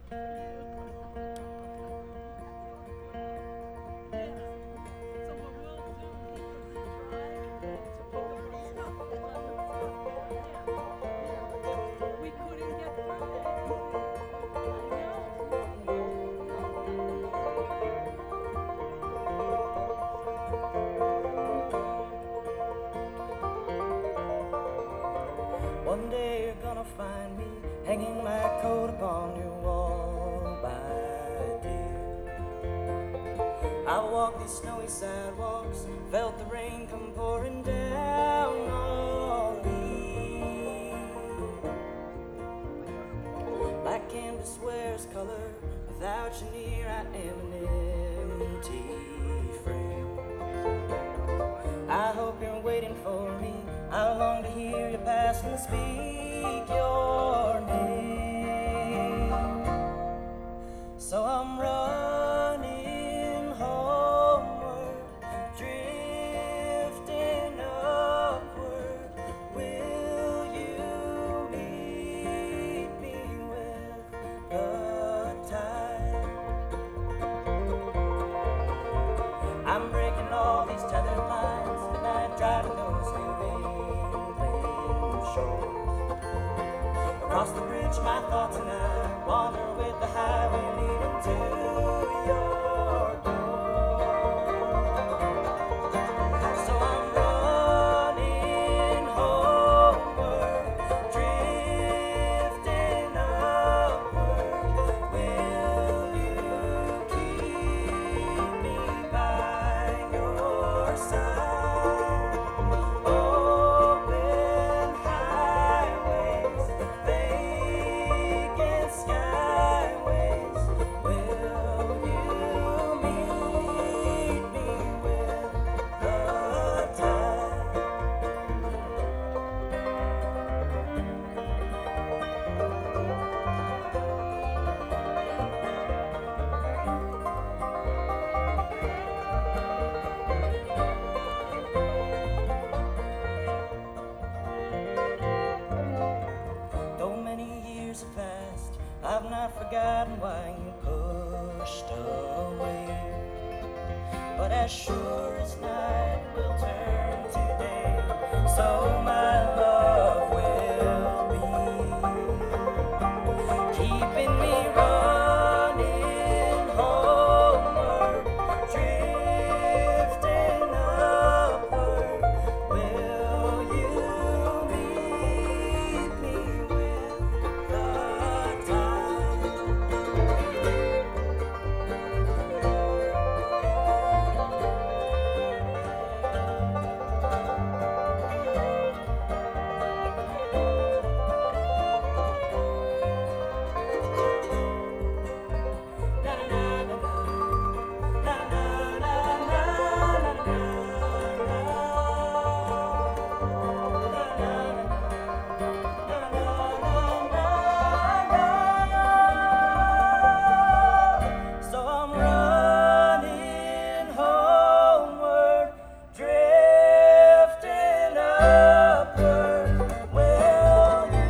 One day you're gonna find me hanging my coat upon your wall, my dear. I walked these snowy sidewalks, felt the rain come pouring down on me. Like canvas wears color, without you near I am an empty frame. I hope you're waiting for me. I long to hear you pass and speak your name. So I'm running homeward, drifting upward. Will you meet me with the tide? I'm breaking all these tethered lines, midnight driving those across the bridge, my thoughts and I wander with the highway leading to your door. So I'm running homeward, drifting upward. Will you keep me by your side? Open highways, vacant skyways. Will you meet me with the tide? Though many years have passed, I've not forgotten why you pushed away. But as sure as night will turn to day, so my love will be, keeping me running homeward, drifting upward. Will you meet me with the tide? So I'm running homeward, drifting upward. Will you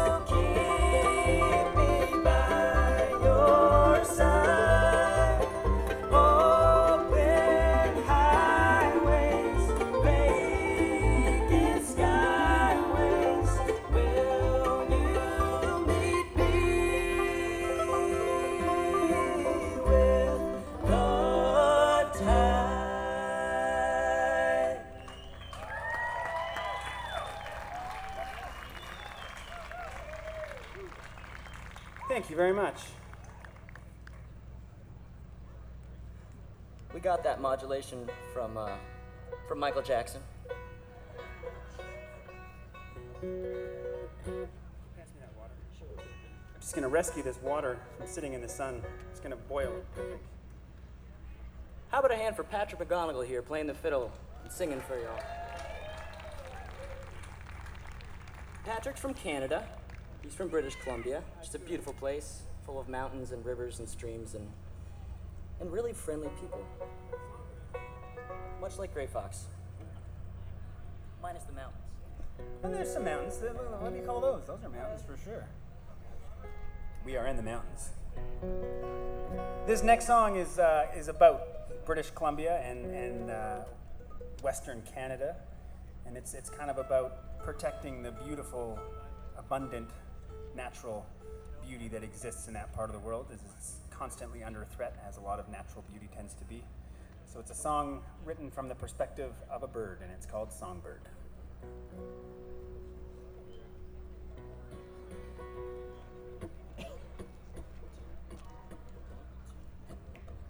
keep me by your side? Open highways, vacant skyways. Will you meet me with the tide? Thank you very much. We got that modulation from Michael Jackson. Pass me that water. I'm just gonna rescue this water from sitting in the sun. It's gonna boil it. Perfect. How about a hand for Patrick McGonigal here playing the fiddle and singing for y'all? Patrick's from Canada. He's from British Columbia. Just a beautiful place, full of mountains and rivers and streams and really friendly people. Much like Gray Fox. Minus the mountains. Well, there's some mountains. What do you call those? Those are mountains for sure. We are in the mountains. This next song is about British Columbia and Western Canada, and it's kind of about protecting the beautiful, abundant, natural beauty that exists in that part of the world. It's constantly under threat, as a lot of natural beauty tends to be. So it's a song written from the perspective of a bird, and it's called Songbird.